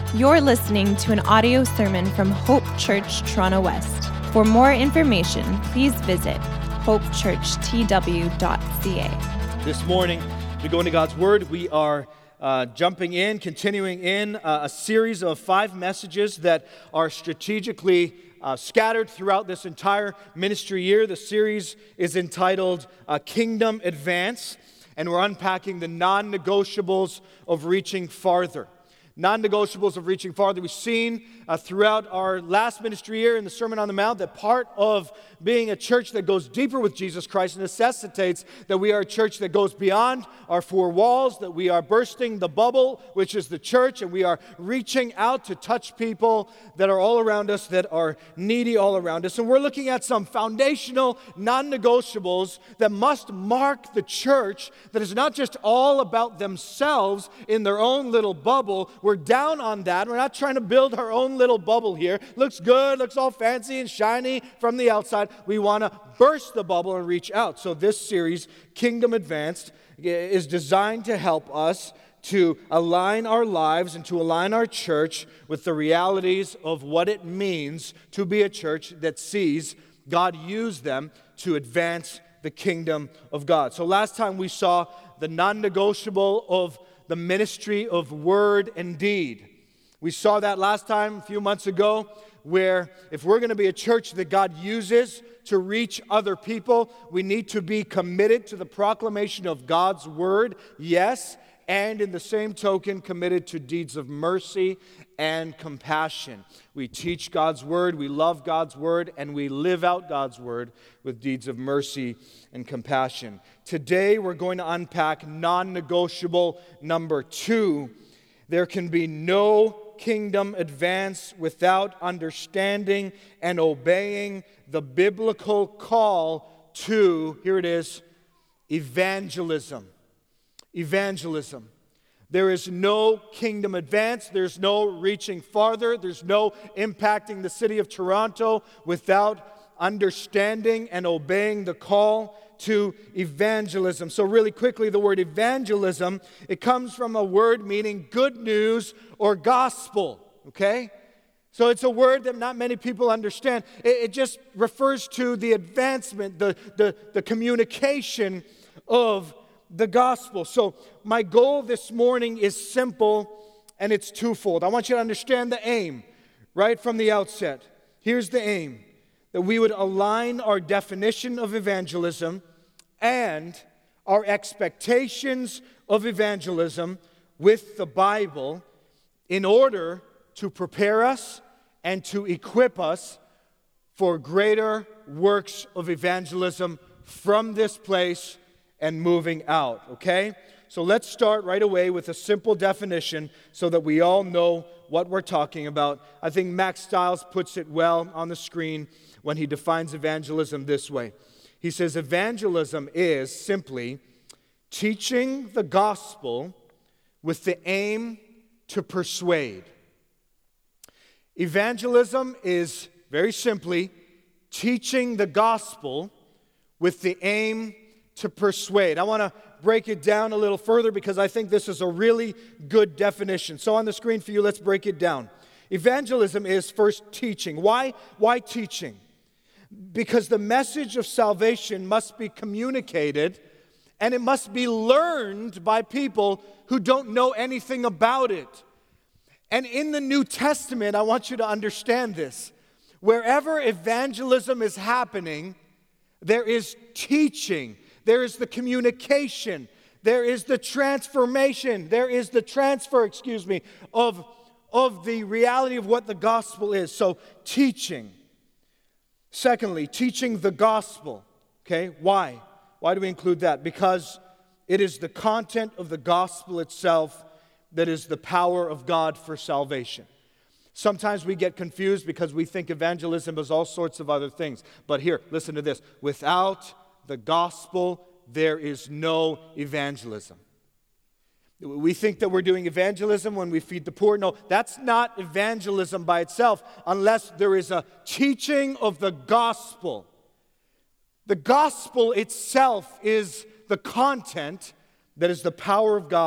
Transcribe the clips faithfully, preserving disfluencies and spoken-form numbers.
You're listening to an audio sermon from Hope Church Toronto West. For more information, please visit hope church t w dot c a. This morning, we go into God's Word. We are uh, jumping in, continuing in uh, a series of five messages that are strategically uh, scattered throughout this entire ministry year. The series is entitled uh, Kingdom Advance, and we're unpacking the non-negotiables of reaching farther. Non-negotiables of reaching farther. We've seen uh, throughout our last ministry year in the Sermon on the Mount that part of being a church that goes deeper with Jesus Christ necessitates that we are a church that goes beyond our four walls, that we are bursting the bubble, which is the church, and we are reaching out to touch people that are all around us, that are needy all around us. And we're looking at some foundational non-negotiables that must mark the church, that is not just all about themselves in their own little bubble. We're down on that. We're not trying to build our own little bubble here. Looks good, looks all fancy and shiny from the outside. We want to burst the bubble and reach out. So this series, Kingdom Advanced, is designed to help us to align our lives and to align our church with the realities of what it means to be a church that sees God use them to advance the kingdom of God. So last time we saw the non-negotiable of the ministry of word and deed. We saw that last time, a few months ago, where if we're going to be a church that God uses to reach other people, we need to be committed to the proclamation of God's word, yes, and in the same token, committed to deeds of mercy and compassion. We teach God's word, we love God's word, and we live out God's word with deeds of mercy and compassion. Today, we're going to unpack non-negotiable number two. There can be no kingdom advance without understanding and obeying the biblical call to, here it is, evangelism. Evangelism. There is no kingdom advance, there's no reaching farther, there's no impacting the city of Toronto without understanding and obeying the call to evangelism. So really quickly, the word evangelism, it comes from a word meaning good news or gospel, okay? So it's a word that not many people understand. It, it just refers to the advancement, the, the, the communication of the gospel. So my goal this morning is simple, and it's twofold. I want you to understand the aim right from the outset. Here's the aim, that we would align our definition of evangelism and our expectations of evangelism with the Bible in order to prepare us and to equip us for greater works of evangelism from this place and moving out, okay? So let's start right away with a simple definition so that we all know what we're talking about. I think Max Stiles puts it well on the screen when he defines evangelism this way. He says, evangelism is simply teaching the gospel with the aim to persuade. Evangelism is very simply teaching the gospel with the aim to persuade. I want to break it down a little further because I think this is a really good definition. So on the screen for you, let's break it down. Evangelism is first teaching. Why? Why teaching? Because the message of salvation must be communicated and it must be learned by people who don't know anything about it. And in the New Testament, I want you to understand this. Wherever evangelism is happening, there is teaching. There is the communication. There is the transformation. There is the transfer, excuse me, of, of the reality of what the gospel is. So, teaching. Secondly, teaching the gospel. Okay, why? Why do we include that? Because it is the content of the gospel itself that is the power of God for salvation. Sometimes we get confused because we think evangelism is all sorts of other things. But here, listen to this. Without the gospel, there is no evangelism. We think that we're doing evangelism when we feed the poor. No, that's not evangelism by itself unless there is a teaching of the gospel. The gospel itself is the content that is the power of God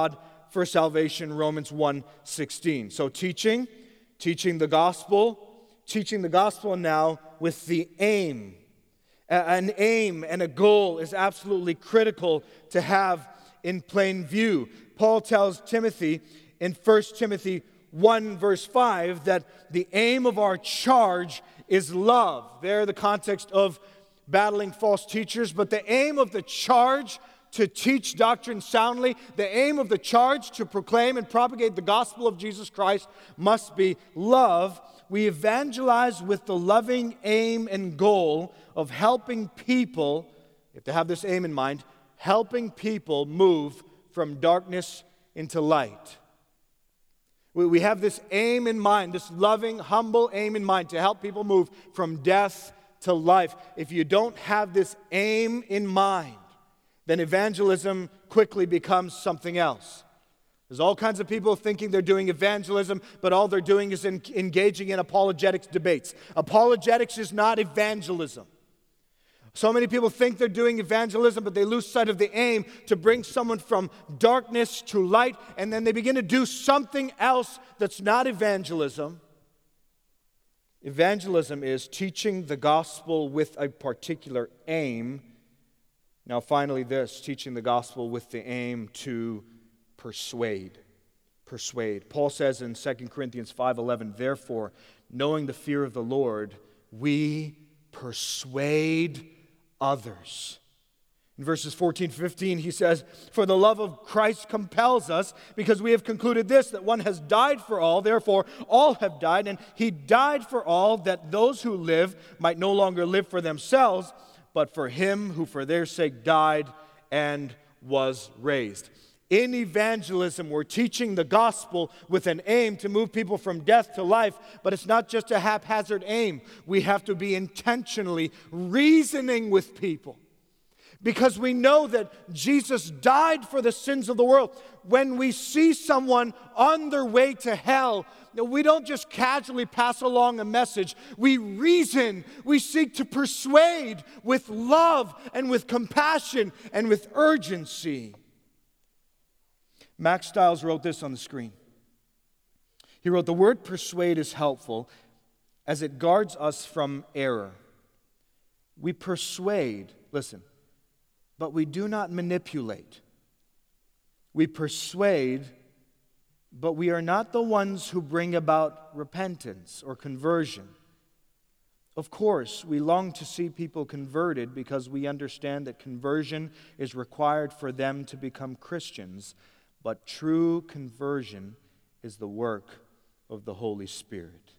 for salvation, Romans one sixteen. So teaching, teaching the gospel, teaching the gospel now with the aim. An aim and a goal is absolutely critical to have in plain view. Paul tells Timothy in First Timothy one verse five that the aim of our charge is love. There, the context of battling false teachers, but the aim of the charge to teach doctrine soundly, the aim of the charge to proclaim and propagate the gospel of Jesus Christ must be love. We evangelize with the loving aim and goal of helping people, you have to have this aim in mind, helping people move from darkness into light. We have this aim in mind, this loving, humble aim in mind to help people move from death to life. If you don't have this aim in mind, then evangelism quickly becomes something else. There's all kinds of people thinking they're doing evangelism, but all they're doing is in, engaging in apologetics debates. Apologetics is not evangelism. So many people think they're doing evangelism, but they lose sight of the aim to bring someone from darkness to light, and then they begin to do something else that's not evangelism. Evangelism is teaching the gospel with a particular aim. Now, finally, this, teaching the gospel with the aim to persuade. Persuade. Paul says in Second Corinthians five eleven, therefore, knowing the fear of the Lord, we persuade others. In verses fourteen, fifteen, he says, for the love of Christ compels us, because we have concluded this, that one has died for all, therefore all have died, and he died for all, that those who live might no longer live for themselves, but for him who for their sake died and was raised. In evangelism, we're teaching the gospel with an aim to move people from death to life, but it's not just a haphazard aim. We have to be intentionally reasoning with people, because we know that Jesus died for the sins of the world. When we see someone on their way to hell, we don't just casually pass along a message. We reason, we seek to persuade with love and with compassion and with urgency. Max Stiles wrote this on the screen. He wrote, the word persuade is helpful as it guards us from error. We persuade, listen, but we do not manipulate. We persuade, but we are not the ones who bring about repentance or conversion. Of course, we long to see people converted because we understand that conversion is required for them to become Christians, but true conversion is the work of the Holy Spirit.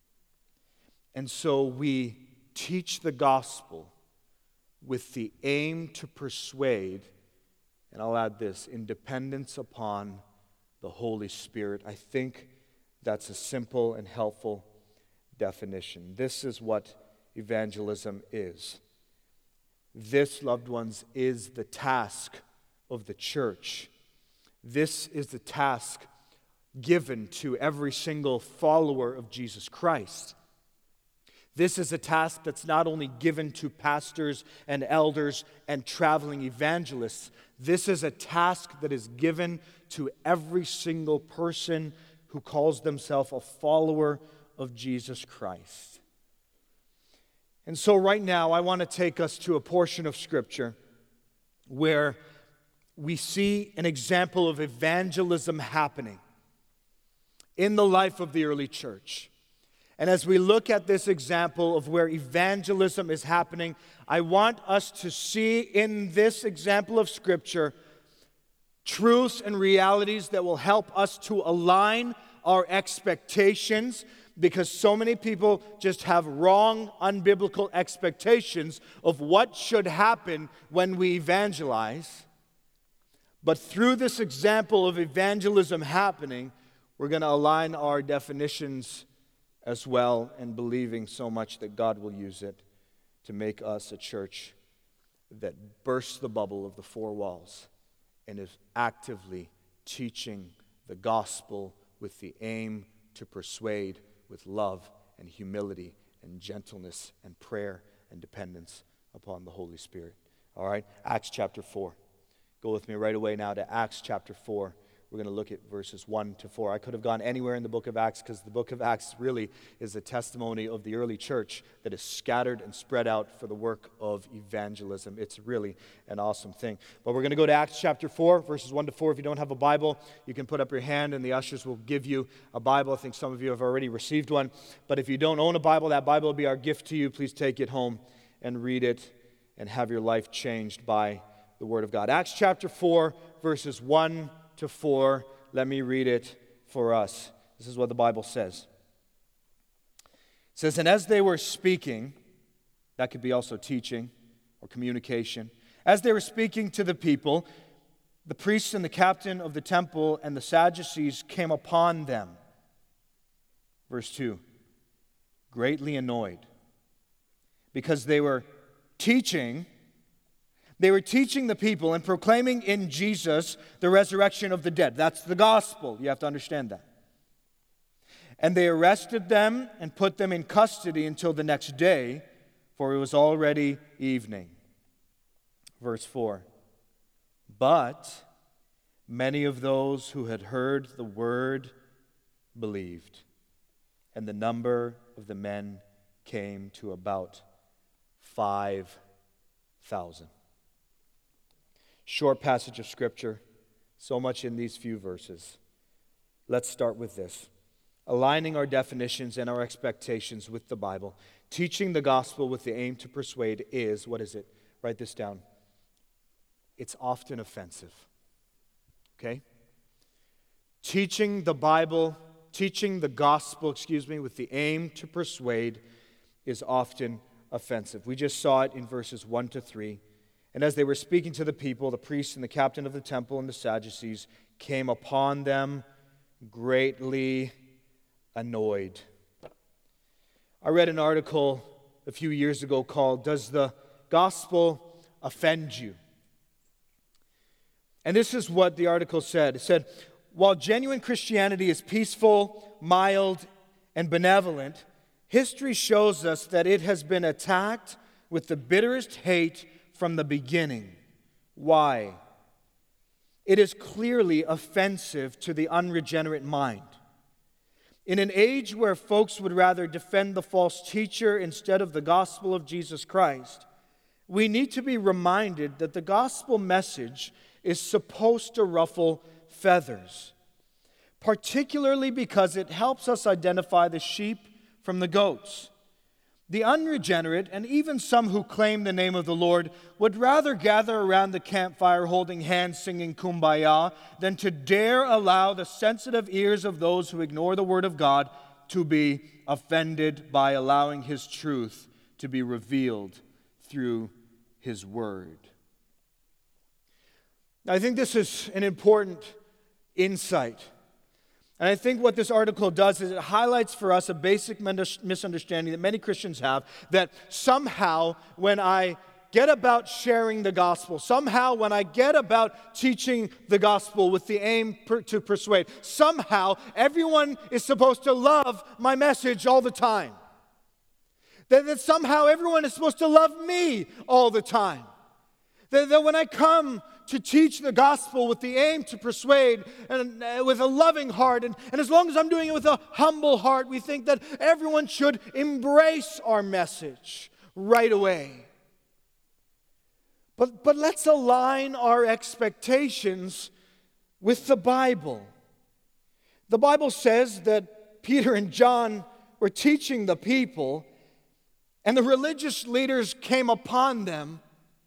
And so we teach the gospel with the aim to persuade, and I'll add this, in dependence upon the Holy Spirit. I think that's a simple and helpful definition. This is what evangelism is. This, loved ones, is the task of the church. This is the task given to every single follower of Jesus Christ. This is a task that's not only given to pastors and elders and traveling evangelists. This is a task that is given to every single person who calls themselves a follower of Jesus Christ. And so right now, I want to take us to a portion of Scripture where we see an example of evangelism happening in the life of the early church. And as we look at this example of where evangelism is happening, I want us to see in this example of Scripture truths and realities that will help us to align our expectations, because so many people just have wrong, unbiblical expectations of what should happen when we evangelize. But through this example of evangelism happening, we're going to align our definitions as well, and believing so much that God will use it to make us a church that bursts the bubble of the four walls and is actively teaching the gospel with the aim to persuade with love and humility and gentleness and prayer and dependence upon the Holy Spirit. All right, Acts chapter four. Go with me right away now to Acts chapter four. We're going to look at verses one to four. I could have gone anywhere in the book of Acts because the book of Acts really is a testimony of the early church that is scattered and spread out for the work of evangelism. It's really an awesome thing. But we're going to go to Acts chapter four, verses one to four. If you don't have a Bible, you can put up your hand and the ushers will give you a Bible. I think some of you have already received one. But if you don't own a Bible, that Bible will be our gift to you. Please take it home and read it and have your life changed by the Word of God. Acts chapter four, verses one to four. Let me read it for us. This is what the Bible says. It says, and as they were speaking, that could be also teaching or communication, as they were speaking to the people, the priests and the captain of the temple and the Sadducees came upon them. Verse two, greatly annoyed, because they were teaching They were teaching the people and proclaiming in Jesus the resurrection of the dead. That's the gospel. You have to understand that. And they arrested them and put them in custody until the next day, for it was already evening. Verse four. But many of those who had heard the word believed, and the number of the men came to about five thousand. Short passage of Scripture, so much in these few verses. Let's start with this. Aligning our definitions and our expectations with the Bible. Teaching the gospel with the aim to persuade is, what is it? Write this down. It's often offensive. Okay? Teaching the Bible, teaching the gospel, excuse me, with the aim to persuade is often offensive. We just saw it in verses one to three. And as they were speaking to the people, the priests and the captain of the temple and the Sadducees came upon them greatly annoyed. I read an article a few years ago called, Does the Gospel Offend You? And this is what the article said. It said, while genuine Christianity is peaceful, mild, and benevolent, history shows us that it has been attacked with the bitterest hate from the beginning. Why? It is clearly offensive to the unregenerate mind. In an age where folks would rather defend the false teacher instead of the gospel of Jesus Christ, we need to be reminded that the gospel message is supposed to ruffle feathers, particularly because it helps us identify the sheep from the goats. The unregenerate, and even some who claim the name of the Lord, would rather gather around the campfire holding hands singing Kumbaya than to dare allow the sensitive ears of those who ignore the Word of God to be offended by allowing His truth to be revealed through His Word. Now, I think this is an important insight. And I think what this article does is it highlights for us a basic misunderstanding that many Christians have, that somehow when I get about sharing the gospel, somehow when I get about teaching the gospel with the aim per, to persuade, somehow everyone is supposed to love my message all the time. That, that somehow everyone is supposed to love me all the time. That, that when I come to teach the gospel with the aim to persuade and uh, with a loving heart, and, and as long as I'm doing it with a humble heart, we think that everyone should embrace our message right away. But, but let's align our expectations with the Bible. The Bible says that Peter and John were teaching the people, and the religious leaders came upon them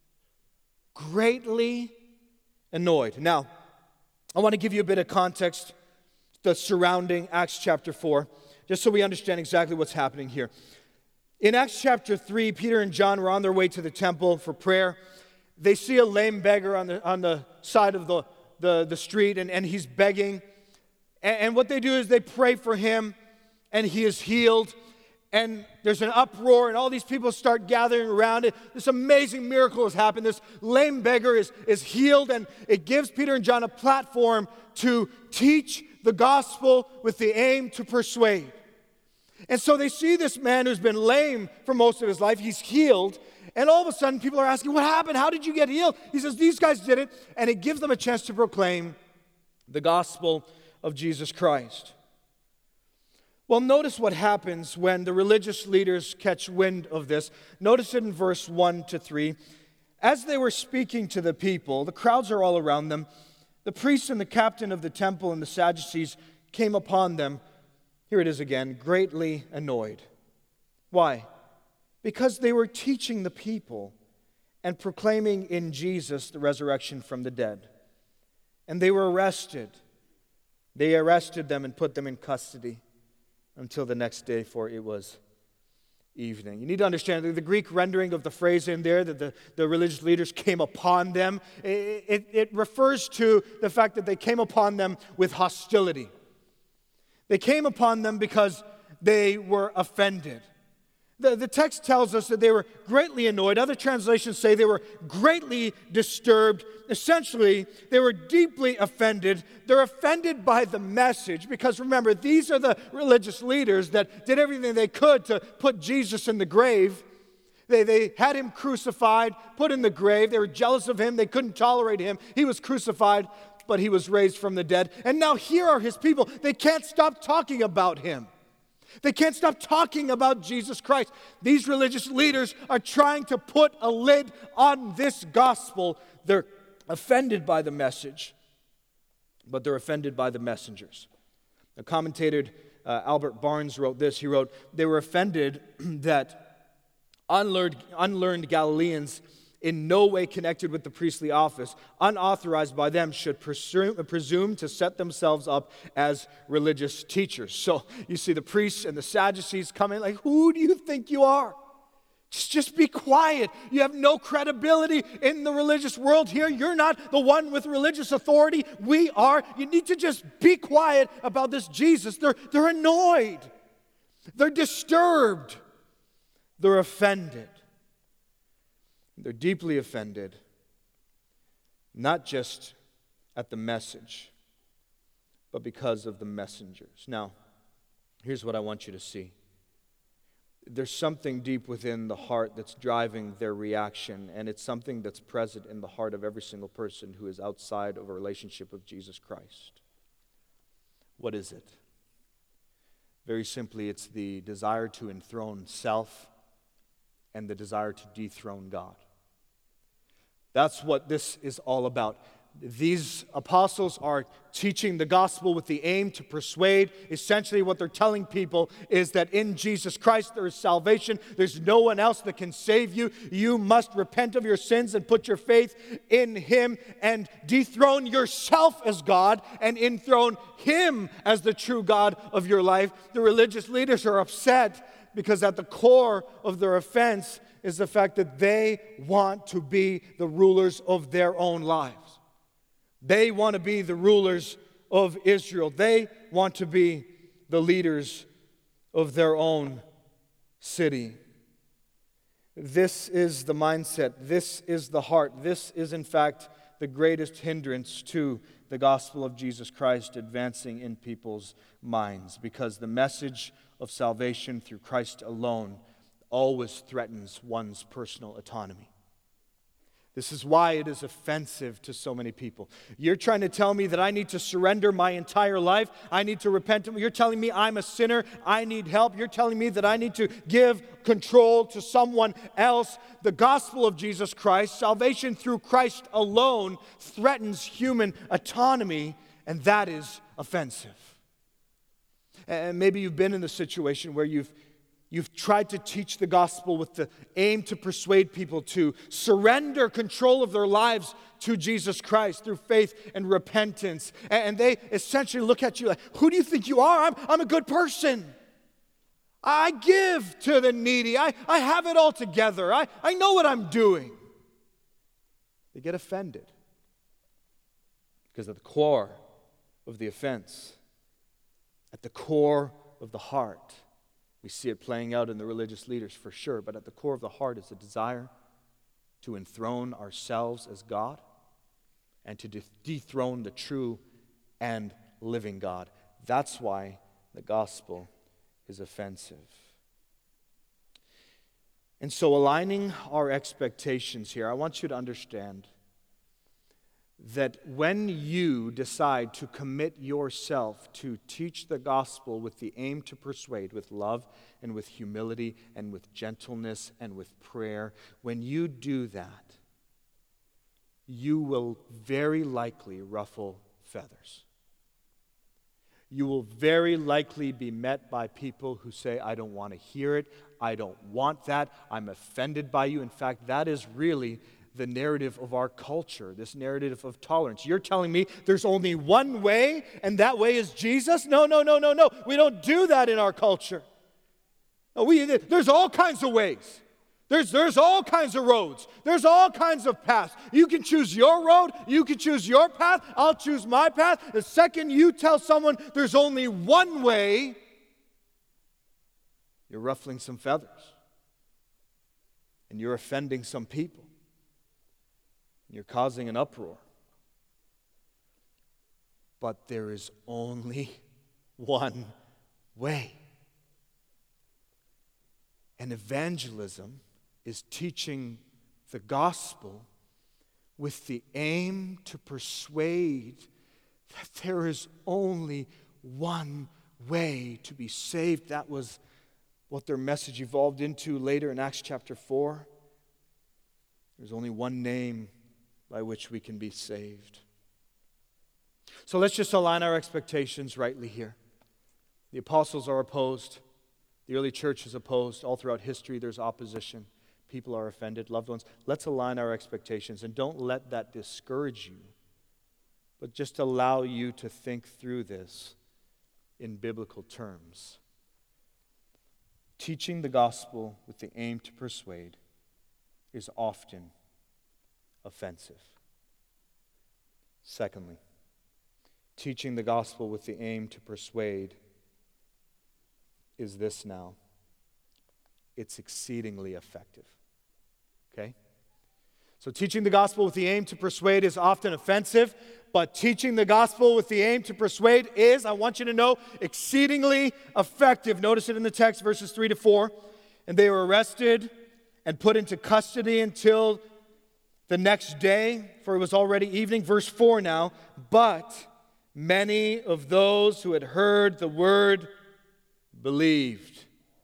greatly annoyed. Now, I want to give you a bit of context, the surrounding Acts chapter four, just so we understand exactly what's happening here. In Acts chapter three, Peter and John were on their way to the temple for prayer. They see a lame beggar on the on the side of the, the, the street, and, and he's begging. And, and what they do is they pray for him, and he is healed. And there's an uproar, and all these people start gathering around it. This amazing miracle has happened. This lame beggar is, is healed, and it gives Peter and John a platform to teach the gospel with the aim to persuade. And so they see this man who's been lame for most of his life. He's healed, and all of a sudden people are asking, what happened? How did you get healed? He says, these guys did it, and it gives them a chance to proclaim the gospel of Jesus Christ. Well, notice what happens when the religious leaders catch wind of this. Notice it in verse one to three. As they were speaking to the people, the crowds are all around them. The priests and the captain of the temple and the Sadducees came upon them. Here it is again, greatly annoyed. Why? Because they were teaching the people and proclaiming in Jesus the resurrection from the dead. And they were arrested. They arrested them and put them in custody until the next day, for it was evening. You need to understand that the Greek rendering of the phrase in there, that the, the religious leaders came upon them, it, it, it refers to the fact that they came upon them with hostility. They came upon them because they were offended. The, the text tells us that they were greatly annoyed. Other translations say they were greatly disturbed. Essentially, they were deeply offended. They're offended by the message because, remember, these are the religious leaders that did everything they could to put Jesus in the grave. They, they had him crucified, put in the grave. They were jealous of him. They couldn't tolerate him. He was crucified, but he was raised from the dead. And now here are his people. They can't stop talking about him. They can't stop talking about Jesus Christ. These religious leaders are trying to put a lid on this gospel. They're offended by the message, but they're offended by the messengers. The commentator uh, Albert Barnes wrote this. He wrote, they were offended that unlearned, unlearned Galileans in no way connected with the priestly office, unauthorized by them, should presume, presume to set themselves up as religious teachers. So you see the priests and the Sadducees come in like, who do you think you are? Just, just be quiet. You have no credibility in the religious world here. You're not the one with religious authority. We are. You need to just be quiet about this Jesus. They're, they're annoyed. They're disturbed. They're offended. They're deeply offended, not just at the message, but because of the messengers. Now, here's what I want you to see. There's something deep within the heart that's driving their reaction, and it's something that's present in the heart of every single person who is outside of a relationship with Jesus Christ. What is it? Very simply, it's the desire to enthrone self and the desire to dethrone God. That's what this is all about. These apostles are teaching the gospel with the aim to persuade. Essentially, what they're telling people is that in Jesus Christ there is salvation. There's no one else that can save you. You must repent of your sins and put your faith in Him and dethrone yourself as God and enthrone Him as the true God of your life. The religious leaders are upset because at the core of their offense is the fact that they want to be the rulers of their own lives. They want to be the rulers of Israel. They want to be the leaders of their own city. This is the mindset. This is the heart. This is, in fact, the greatest hindrance to the gospel of Jesus Christ advancing in people's minds, because the message of salvation through Christ alone always threatens one's personal autonomy. This is why it is offensive to so many people. You're trying to tell me that I need to surrender my entire life. I need to repent. You're telling me I'm a sinner. I need help. You're telling me that I need to give control to someone else. The gospel of Jesus Christ, salvation through Christ alone, threatens human autonomy, and that is offensive. And maybe you've been in the situation where you've You've tried to teach the gospel with the aim to persuade people to surrender control of their lives to Jesus Christ through faith and repentance. And they essentially look at you like, who do you think you are? I'm, I'm a good person. I give to the needy. I, I have it all together. I, I know what I'm doing. They get offended because at the core of the offense, at the core of the heart, we see it playing out in the religious leaders for sure, but at the core of the heart is a desire to enthrone ourselves as God and to de- dethrone the true and living God. That's why the gospel is offensive. And so aligning our expectations here, I want you to understand that when you decide to commit yourself to teach the gospel with the aim to persuade, with love and with humility and with gentleness and with prayer, when you do that, you will very likely ruffle feathers. You will very likely be met by people who say, I don't want to hear it, I don't want that, I'm offended by you. In fact, that is really the narrative of our culture, this narrative of tolerance. You're telling me there's only one way, and that way is Jesus? No, no, no, no, no. We don't do that in our culture. No, we, there's all kinds of ways. There's, there's all kinds of roads. There's all kinds of paths. You can choose your road. You can choose your path. I'll choose my path. The second you tell someone there's only one way, you're ruffling some feathers. And you're offending some people. You're causing an uproar. But there is only one way. And evangelism is teaching the gospel with the aim to persuade that there is only one way to be saved. That was what their message evolved into later in Acts chapter four. There's only one name by which we can be saved. So let's just align our expectations rightly here. The apostles are opposed. The early church is opposed. All throughout history there's opposition. People are offended, loved ones. Let's align our expectations and don't let that discourage you, but just allow you to think through this in biblical terms. Teaching the gospel with the aim to persuade is often offensive. Secondly, teaching the gospel with the aim to persuade is this now. It's exceedingly effective. Okay? So teaching the gospel with the aim to persuade is often offensive, but teaching the gospel with the aim to persuade is, I want you to know, exceedingly effective. Notice it in the text, verses three to four. And they were arrested and put into custody until the next day, for it was already evening. Verse four now. But many of those who had heard the word believed.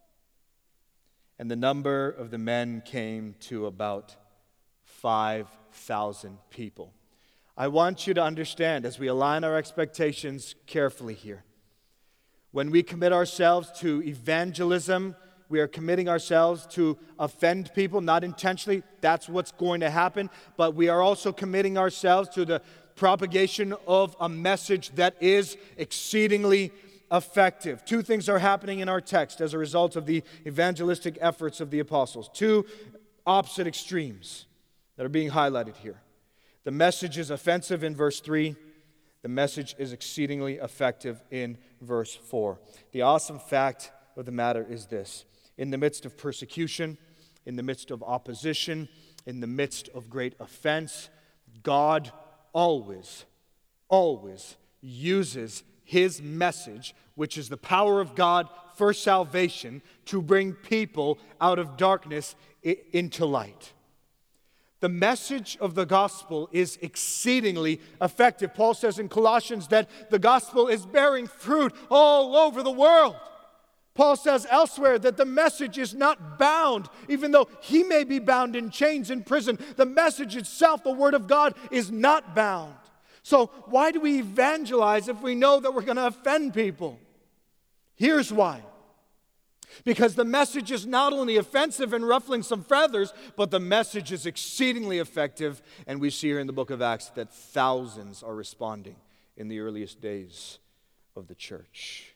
And the number of the men came to about five thousand people. I want you to understand, as we align our expectations carefully here, when we commit ourselves to evangelism, we are committing ourselves to offend people, not intentionally. That's what's going to happen. But we are also committing ourselves to the propagation of a message that is exceedingly effective. Two things are happening in our text as a result of the evangelistic efforts of the apostles. Two opposite extremes that are being highlighted here. The message is offensive in verse three. The message is exceedingly effective in verse four. The awesome fact of the matter is this. In the midst of persecution, in the midst of opposition, in the midst of great offense, God always, always uses His message, which is the power of God for salvation, to bring people out of darkness into light. The message of the gospel is exceedingly effective. Paul says in Colossians that the gospel is bearing fruit all over the world. Paul says elsewhere that the message is not bound, even though he may be bound in chains in prison. The message itself, the word of God, is not bound. So why do we evangelize if we know that we're going to offend people? Here's why. Because the message is not only offensive and ruffling some feathers, but the message is exceedingly effective. And we see here in the book of Acts that thousands are responding in the earliest days of the church.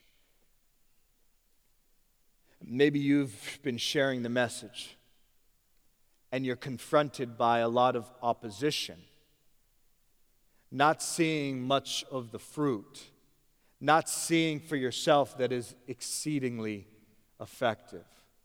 Maybe you've been sharing the message and you're confronted by a lot of opposition, not seeing much of the fruit, not seeing for yourself that is exceedingly effective.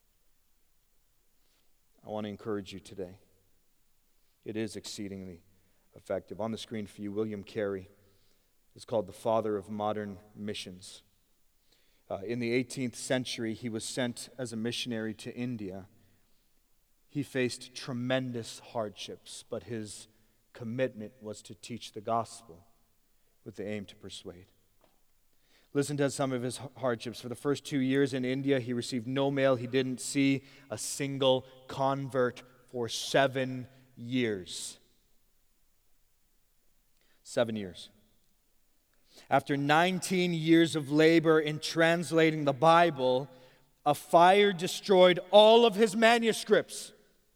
I want to encourage you today. It is exceedingly effective. On the screen for you, William Carey is called the father of modern missions. Uh, in the eighteenth century, he was sent as a missionary to India. He faced tremendous hardships, but his commitment was to teach the gospel with the aim to persuade. Listen to some of his hardships. For the first two years in India, he received no mail. He didn't see a single convert for seven years. Seven years. After nineteen years of labor in translating the Bible, a fire destroyed all of his manuscripts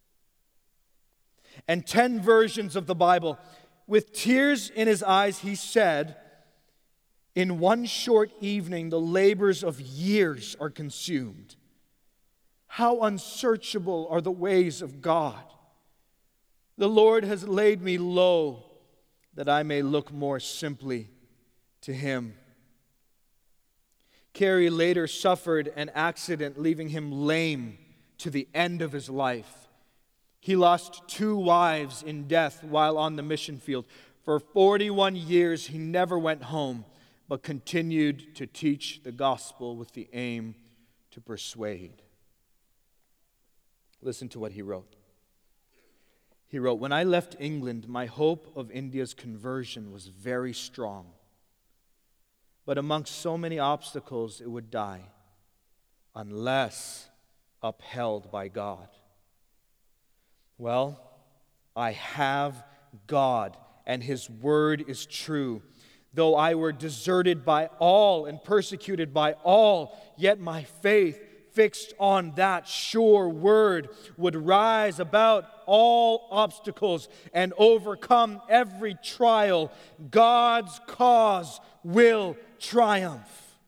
and ten versions of the Bible. With tears in his eyes, he said, "In one short evening, the labors of years are consumed. How unsearchable are the ways of God. The Lord has laid me low that I may look more simply to Him." Carey later suffered an accident, leaving him lame to the end of his life. He lost two wives in death while on the mission field. For forty-one years, he never went home, but continued to teach the gospel with the aim to persuade. Listen to what he wrote. He wrote, "When I left England, my hope of India's conversion was very strong. But amongst so many obstacles, it would die unless upheld by God. Well, I have God, and His word is true. Though I were deserted by all and persecuted by all, yet my faith, fixed on that sure word, would rise about all obstacles and overcome every trial. God's cause will triumph."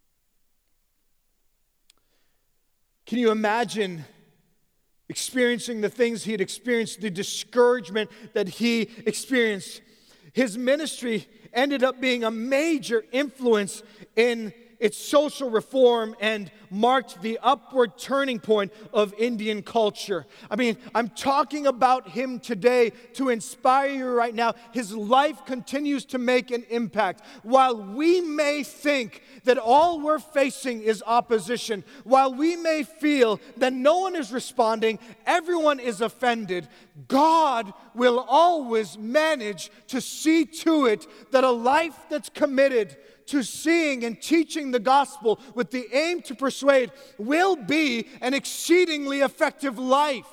Can you imagine experiencing the things he had experienced, the discouragement that he experienced? His ministry ended up being a major influence in its social reform and marked the upward turning point of Indian culture. I mean, I'm talking about him today to inspire you right now. His life continues to make an impact. While we may think that all we're facing is opposition, while we may feel that no one is responding, everyone is offended, God will always manage to see to it that a life that's committed to seeing and teaching the gospel with the aim to persuade will be an exceedingly effective life.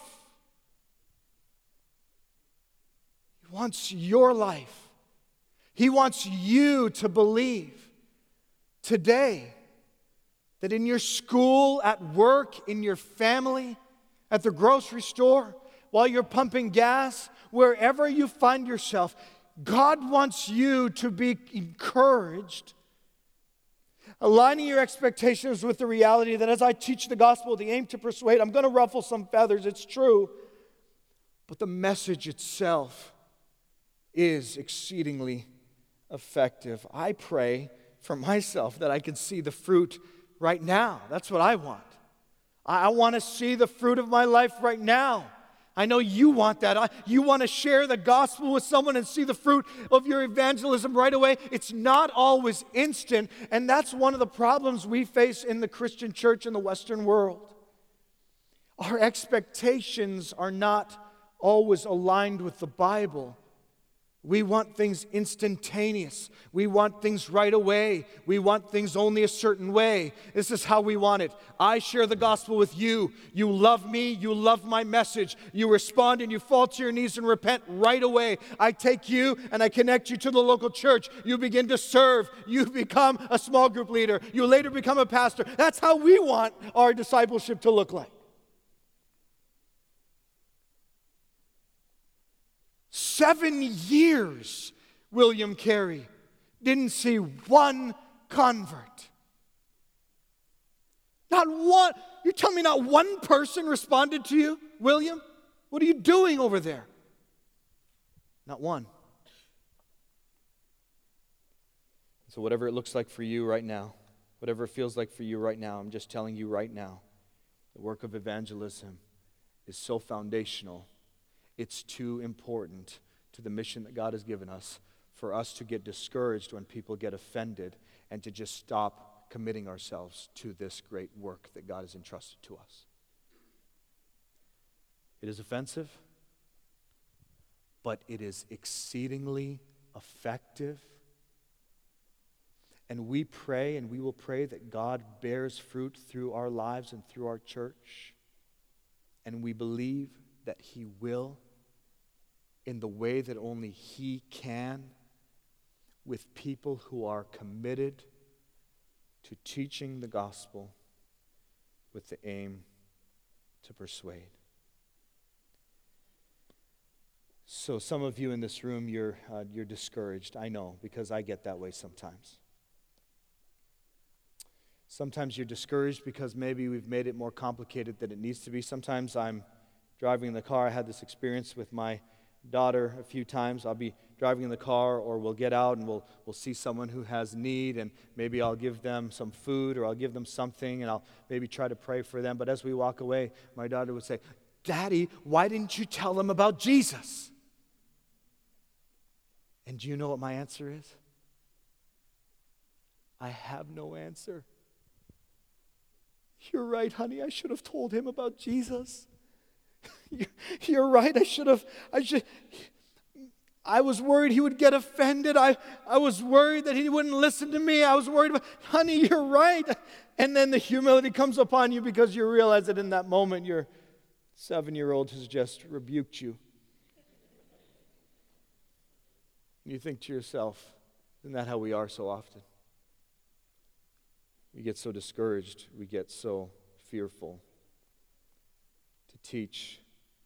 He wants your life. He wants you to believe today that in your school, at work, in your family, at the grocery store, while you're pumping gas, wherever you find yourself, God wants you to be encouraged, aligning your expectations with the reality that as I teach the gospel, the aim to persuade, I'm going to ruffle some feathers, it's true, but the message itself is exceedingly effective. I pray for myself that I can see the fruit right now. That's what I want. I want to see the fruit of my life right now. I know you want that. You want to share the gospel with someone and see the fruit of your evangelism right away. It's not always instant, and that's one of the problems we face in the Christian church in the Western world. Our expectations are not always aligned with the Bible. We want things instantaneous. We want things right away. We want things only a certain way. This is how we want it. I share the gospel with you. You love me. You love my message. You respond and you fall to your knees and repent right away. I take you and I connect you to the local church. You begin to serve. You become a small group leader. You later become a pastor. That's how we want our discipleship to look like. Seven years, William Carey didn't see one convert. Not one. You're telling me not one person responded to you, William? What are you doing over there? Not one. So whatever it looks like for you right now, whatever it feels like for you right now, I'm just telling you right now, the work of evangelism is so foundational. It's too important to the mission that God has given us for us to get discouraged when people get offended and to just stop committing ourselves to this great work that God has entrusted to us. It is offensive. but it is exceedingly effective. And we pray, and we will pray that God bears fruit through our lives and through our church. And we believe that He will, in the way that only He can, with people who are committed to teaching the gospel with the aim to persuade. So some of you in this room, you're uh, you're discouraged. I know, because I get that way sometimes. Sometimes you're discouraged because maybe we've made it more complicated than it needs to be. Sometimes I'm driving in the car. I had this experience with my daughter a few times. I'll be driving in the car, or we'll get out and we'll we'll see someone who has need, and maybe I'll give them some food, or I'll give them something, and I'll maybe try to pray for them. But as we walk away, my daughter would say, "Daddy, why didn't you tell them about Jesus?" And do you know what my answer is? I have no answer. You're right, honey. I should have told him about Jesus. You're right. I should have. I should. I was worried he would get offended. I, I was worried that he wouldn't listen to me. I was worried about, honey, you're right. And then the humility comes upon you because you realize that in that moment your seven-year-old has just rebuked you. And you think to yourself, isn't that how we are so often? We get so discouraged. We get so fearful to teach,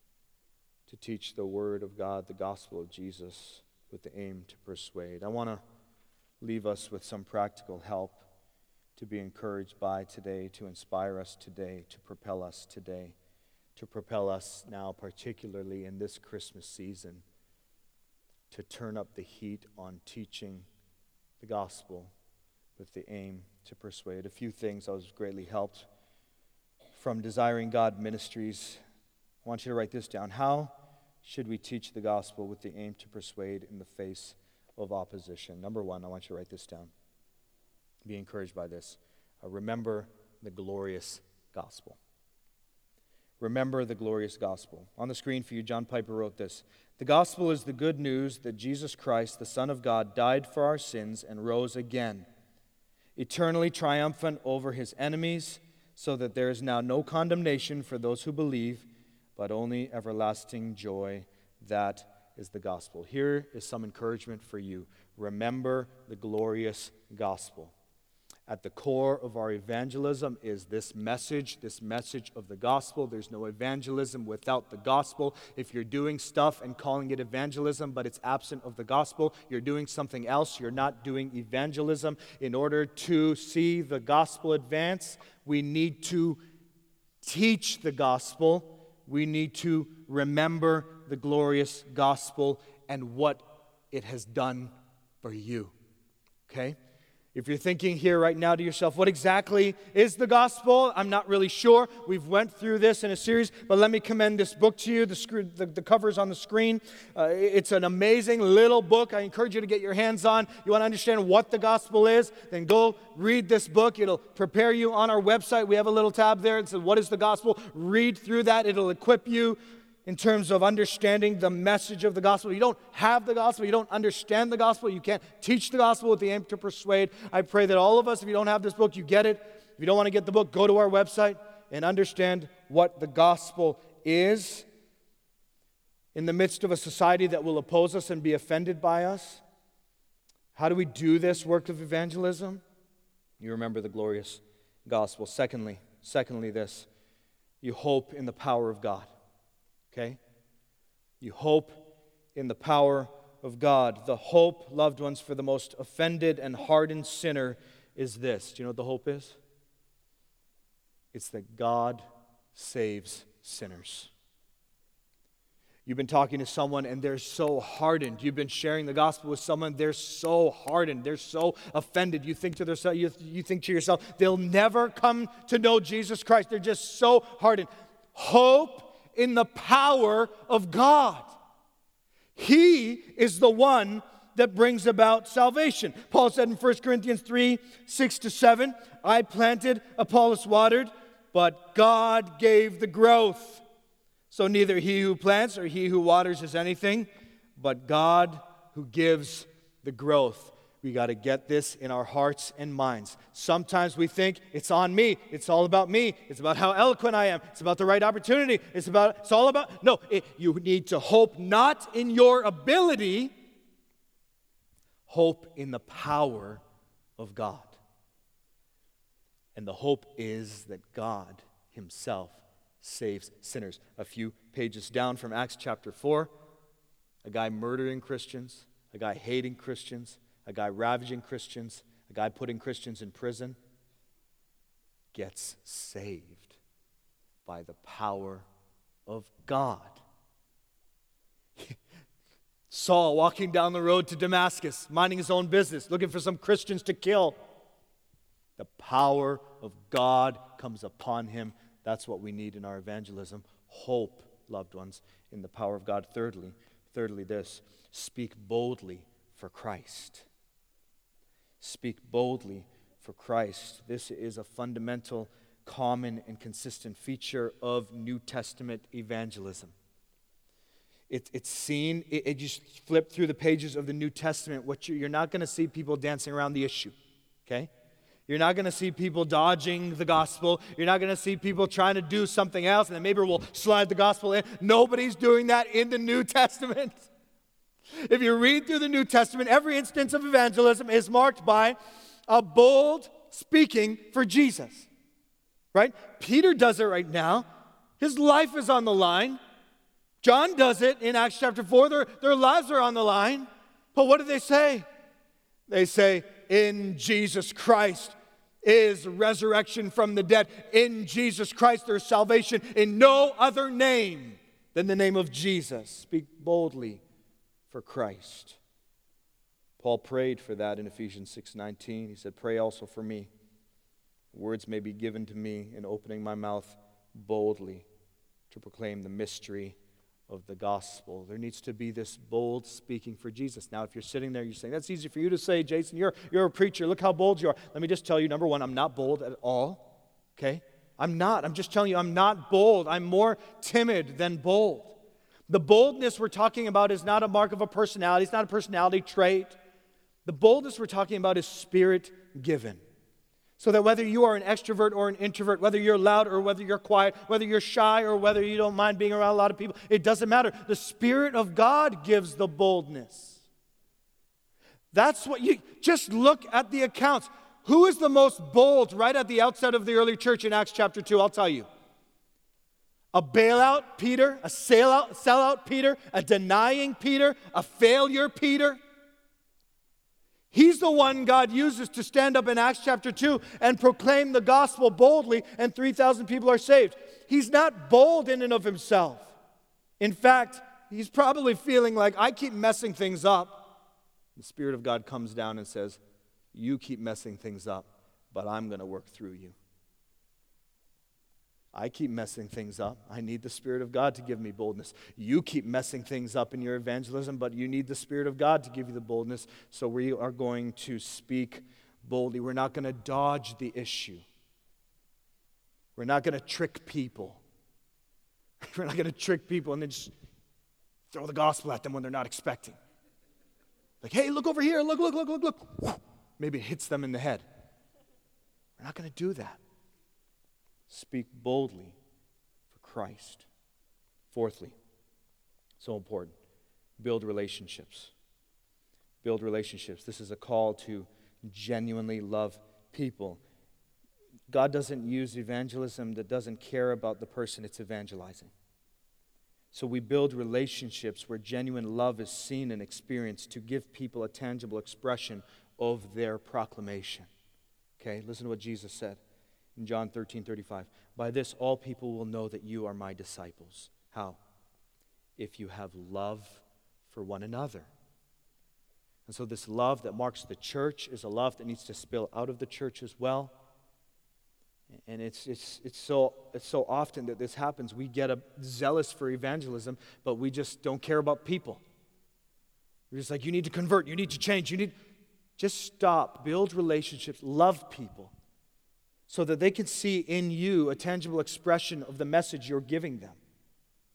to teach the Word of God, the gospel of Jesus, with the aim to persuade. I want to leave us with some practical help to be encouraged by today, to inspire us today, to propel us today, to propel us now, particularly in this Christmas season, to turn up the heat on teaching the gospel with the aim to persuade. A few things I was greatly helped from Desiring God Ministries. I want you to write this down. How should we teach the gospel with the aim to persuade in the face of opposition? Number one, I want you to write this down. Be encouraged by this. Uh, remember the glorious gospel. Remember the glorious gospel. On the screen for you, John Piper wrote this. The gospel is the good news that Jesus Christ, the Son of God, died for our sins and rose again, eternally triumphant over his enemies, so that there is now no condemnation for those who believe, but only everlasting joy. That is the gospel. Here is some encouragement for you. Remember the glorious gospel. At the core of our evangelism is this message, this message of the gospel. There's no evangelism without the gospel. If you're doing stuff and calling it evangelism, but it's absent of the gospel, you're doing something else. You're not doing evangelism. In order to see the gospel advance, we need to teach the gospel. We need to remember the glorious gospel and what it has done for you. Okay? If you're thinking here right now to yourself, what exactly is the gospel? I'm not really sure. We've went through this in a series, but let me commend this book to you. The, sc- the, the cover's on the screen. Uh, it's an amazing little book. I encourage you to get your hands on. You want to understand what the gospel is? Then go read this book. It'll prepare you. On our website, we have a little tab there. It says, what is the gospel? Read through that. It'll equip you in terms of understanding the message of the gospel. You don't have the gospel, you don't understand the gospel, you can't teach the gospel with the aim to persuade. I pray that all of us, if you don't have this book, you get it. If you don't want to get the book, go to our website and understand what the gospel is. In the midst of a society that will oppose us and be offended by us, how do we do this work of evangelism? You remember the glorious gospel. Secondly, secondly this, you hope in the power of God. Okay? You hope in the power of God. The hope, loved ones, for the most offended and hardened sinner is this. Do you know what the hope is? It's that God saves sinners. You've been talking to someone and they're so hardened. You've been sharing the gospel with someone, they're so hardened. They're so offended. You think to yourself, you, you think to yourself, they'll never come to know Jesus Christ. They're just so hardened. Hope in the power of God. He is the one that brings about salvation. Paul said in First Corinthians three, six to seven, I planted, Apollos watered, but God gave the growth. So neither he who plants or he who waters is anything, but God who gives the growth. We got to get this in our hearts and minds. Sometimes we think it's on me. It's all about me. It's about how eloquent I am. It's about the right opportunity. It's about, it's all about, no, it, you need to hope not in your ability, hope in the power of God. And the hope is that God himself saves sinners. A few pages down from Acts chapter four, a guy murdering Christians, a guy hating Christians, a guy ravaging Christians, a guy putting Christians in prison, gets saved by the power of God. Saul walking down the road to Damascus, minding his own business, looking for some Christians to kill. The power of God comes upon him. That's what we need in our evangelism. Hope, loved ones, in the power of God. Thirdly, thirdly this, speak boldly for Christ. Speak boldly for Christ. This is a fundamental, common, and consistent feature of New Testament evangelism. It, it's seen, it, it just flip through the pages of the New Testament. What you, you're not going to see people dancing around the issue, okay? You're not going to see people dodging the gospel. You're not going to see people trying to do something else, and then maybe we'll slide the gospel in. Nobody's doing that in the New Testament. If you read through the New Testament, every instance of evangelism is marked by a bold speaking for Jesus, right? Peter does it right now. His life is on the line. John does it in Acts chapter four. Their, their lives are on the line. But what do they say? They say, in Jesus Christ is resurrection from the dead. In Jesus Christ there's salvation. In no other name than the name of Jesus. Speak boldly for Christ. Paul prayed for that in Ephesians six nineteen. He said, pray also for me. Words may be given to me in opening my mouth boldly to proclaim the mystery of the gospel. There needs to be this bold speaking for Jesus. Now, if you're sitting there, you're saying, that's easy for you to say, Jason, you're, you're a preacher. Look how bold you are. Let me just tell you, number one, I'm not bold at all, okay? I'm not. I'm just telling you, I'm not bold. I'm more timid than bold. The boldness we're talking about is not a mark of a personality. It's not a personality trait. The boldness we're talking about is Spirit-given. So that whether you are an extrovert or an introvert, whether you're loud or whether you're quiet, whether you're shy or whether you don't mind being around a lot of people, it doesn't matter. The Spirit of God gives the boldness. That's what you, just look at the accounts. Who is the most bold right at the outset of the early church in Acts chapter two? I'll tell you. A bailout Peter, a sellout, sellout Peter, a denying Peter, a failure Peter. He's the one God uses to stand up in Acts chapter two and proclaim the gospel boldly, and three thousand people are saved. He's not bold in and of himself. In fact, he's probably feeling like, I keep messing things up. The Spirit of God comes down and says, you keep messing things up, but I'm going to work through you. I keep messing things up. I need the Spirit of God to give me boldness. You keep messing things up in your evangelism, but you need the Spirit of God to give you the boldness. So we are going to speak boldly. We're not going to dodge the issue. We're not going to trick people. We're not going to trick people and then just throw the gospel at them when they're not expecting. Like, hey, look over here. Look, look, look, look, look. Maybe it hits them in the head. We're not going to do that. Speak boldly for Christ. Fourthly, so important, build relationships. Build relationships. This is a call to genuinely love people. God doesn't use evangelism that doesn't care about the person it's evangelizing. So we build relationships where genuine love is seen and experienced to give people a tangible expression of their proclamation. Okay, listen to what Jesus said. In John thirteen thirty-five, by this all people will know that you are my disciples. How? If you have love for one another. And so this love that marks the church is a love that needs to spill out of the church as well. And it's it's it's so it's so often that this happens. We get a zealous for evangelism, but we just don't care about people. We're just like, you need to convert, you need to change, you need just stop, build relationships, love people, so that they can see in you a tangible expression of the message you're giving them.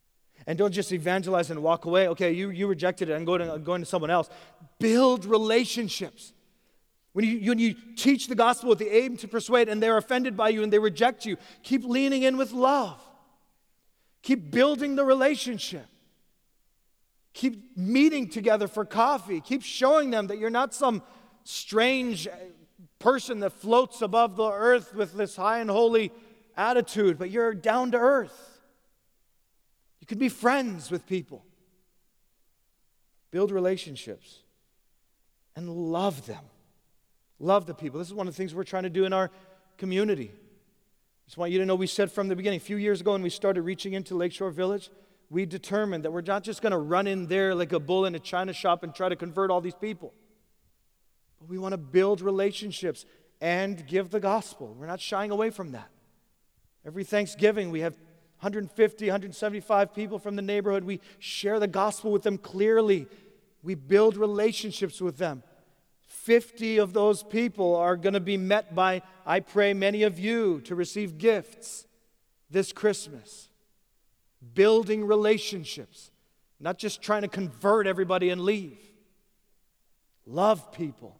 And don't just evangelize and walk away. Okay, you, you rejected it and go to, going to someone else. Build relationships. When you, when you teach the gospel with the aim to persuade and they're offended by you and they reject you, keep leaning in with love. Keep building the relationship. Keep meeting together for coffee. Keep showing them that you're not some strange person that floats above the earth with this high and holy attitude, but you're down to earth. You can be friends with people. Build relationships and love them. Love the people. This is one of the things we're trying to do in our community. I just want you to know we said from the beginning, a few years ago when we started reaching into Lakeshore Village, we determined that we're not just going to run in there like a bull in a china shop and try to convert all these people. But we want to build relationships and give the gospel. We're not shying away from that. Every Thanksgiving, we have one hundred fifty, one hundred seventy-five people from the neighborhood. We share the gospel with them clearly. We build relationships with them. fifty of those people are going to be met by, I pray, many of you to receive gifts this Christmas. Building relationships, not just trying to convert everybody and leave. Love people.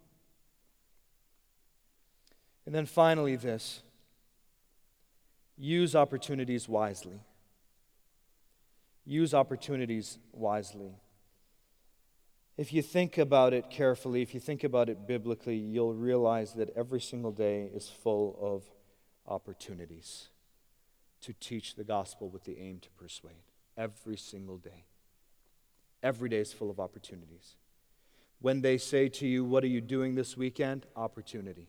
And then finally this, use opportunities wisely. Use opportunities wisely. If you think about it carefully, if you think about it biblically, you'll realize that every single day is full of opportunities to teach the gospel with the aim to persuade. Every single day. Every day is full of opportunities. When they say to you, what are you doing this weekend? Opportunity.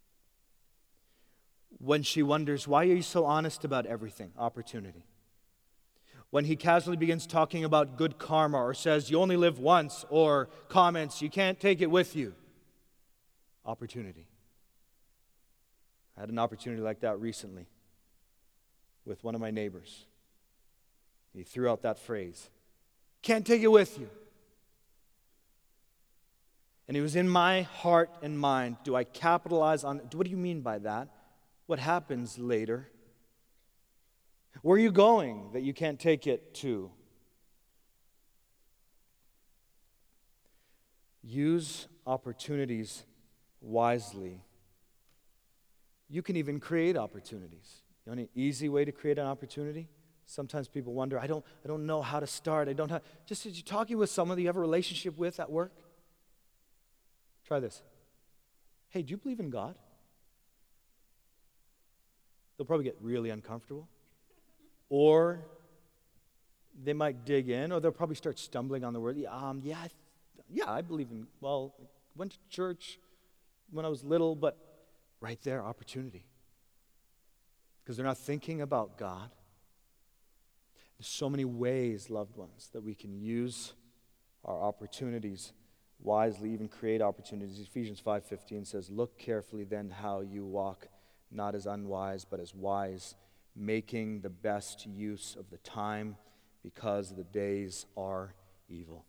When she wonders, why are you so honest about everything? Opportunity. When he casually begins talking about good karma or says, you only live once, or comments, you can't take it with you. Opportunity. I had an opportunity like that recently with one of my neighbors. He threw out that phrase, can't take it with you. And it was in my heart and mind, do I capitalize on it? What do you mean by that? What happens later? Where are you going that you can't take it to? Use opportunities wisely. You can even create opportunities. You know, an easy way to create an opportunity? Sometimes people wonder, I don't, I don't know how to start. I don't have, just as you're talking with someone that you have a relationship with at work, try this. Hey, do you believe in God? They'll probably get really uncomfortable. Or they might dig in, or they'll probably start stumbling on the word. Yeah, um, yeah, I, yeah, I believe in, well, I went to church when I was little, but right there, opportunity. Because they're not thinking about God. There's so many ways, loved ones, that we can use our opportunities wisely, even create opportunities. Ephesians five fifteen says, look carefully then how you walk, not as unwise, but as wise, making the best use of the time, because the days are evil.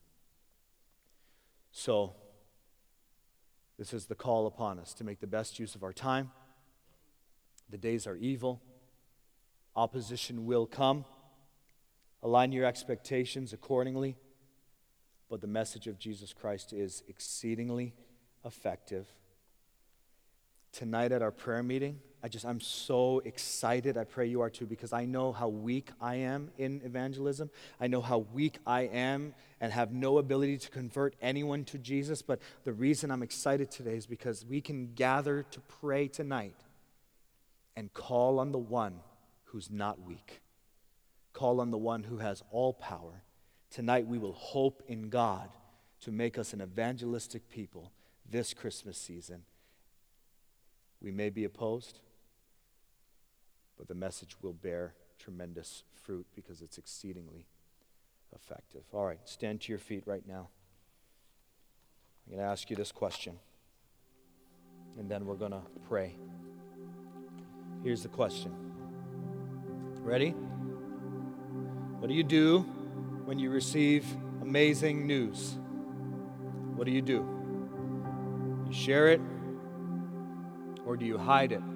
So, this is the call upon us to make the best use of our time. The days are evil. Opposition will come. Align your expectations accordingly. But the message of Jesus Christ is exceedingly effective. Tonight at our prayer meeting, I just, I'm so excited. I pray you are too, because I know how weak I am in evangelism. I know how weak I am and have no ability to convert anyone to Jesus. But the reason I'm excited today is because we can gather to pray tonight and call on the one who's not weak. Call on the one who has all power. Tonight we will hope in God to make us an evangelistic people this Christmas season. We may be opposed, but the message will bear tremendous fruit because it's exceedingly effective. All right, stand to your feet right now. I'm going to ask you this question, and then we're going to pray. Here's the question. Ready? What do you do when you receive amazing news? What do you do? You share it, or do you hide it?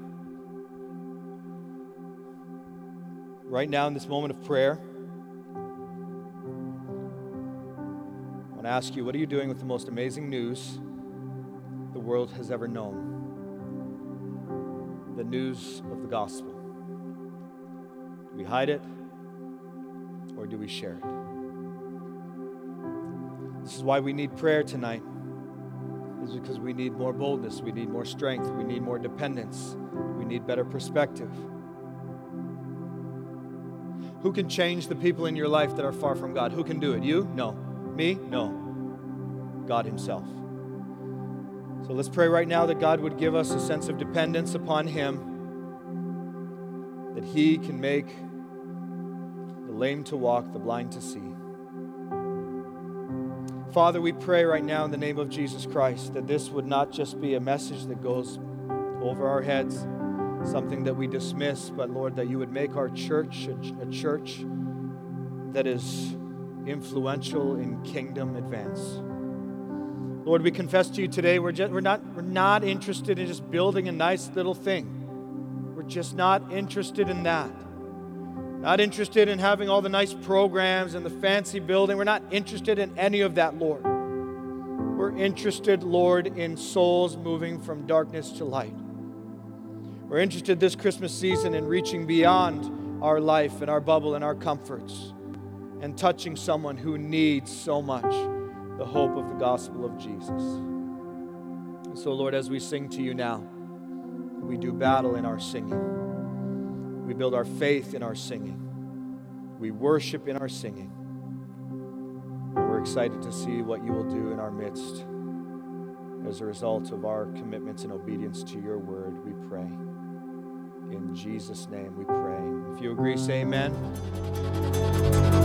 Right now in this moment of prayer, I ask you, what are you doing with the most amazing news the world has ever known? The news of the gospel. Do we hide it or do we share it? This is why we need prayer tonight. Is because we need more boldness, we need more strength, we need more dependence, we need better perspective. Who can change the people in your life that are far from God? Who can do it? You? No. Me? No. God Himself. So let's pray right now that God would give us a sense of dependence upon Him, that He can make the lame to walk, the blind to see. Father, we pray right now in the name of Jesus Christ that this would not just be a message that goes over our heads, something that we dismiss, but Lord, that you would make our church a, a church that is influential in kingdom advance. Lord, we confess to you today, we're, just, we're, not, we're not interested in just building a nice little thing. We're just not interested in that. Not interested in having all the nice programs and the fancy building. We're not interested in any of that, Lord. We're interested, Lord, in souls moving from darkness to light. We're interested this Christmas season in reaching beyond our life and our bubble and our comforts and touching someone who needs so much the hope of the gospel of Jesus. And so, Lord, as we sing to you now, we do battle in our singing. We build our faith in our singing. We worship in our singing. And we're excited to see what you will do in our midst as a result of our commitments and obedience to your word, we pray. In Jesus' name we pray. If you agree, say amen.